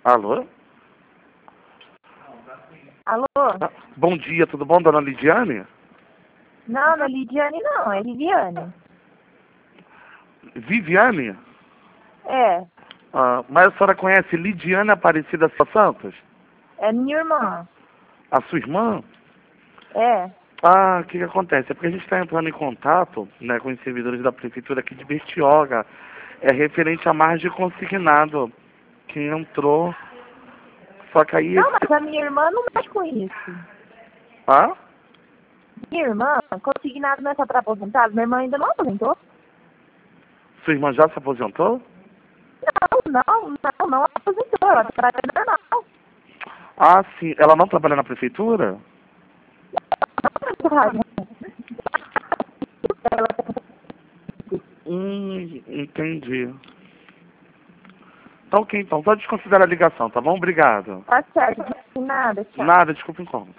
Alô? Alô? Bom dia, tudo bom, dona Lidiane? Não, não é Lidiane não, é Viviane. Viviane? É, Mas a senhora conhece Lidiane Aparecida Santos? é minha irmã. A sua irmã? É. O que acontece? É porque a gente está entrando em contato, né, com os servidores da prefeitura aqui de Bertioga. É referente à margem de consignado que entrou. Só que aí... Não, mas a minha irmã não mexe com isso. Hã? Minha irmã, consignado não é só para aposentado, minha irmã ainda não aposentou. Sua irmã já se aposentou? Não aposentou, ela trabalha normal. Sim. Ela não trabalha na prefeitura? Entendi. Tá ok, então. Só desconsidera a ligação, tá bom? Obrigado. Tá certo, nada, tchau. Nada, desculpa o incômodo.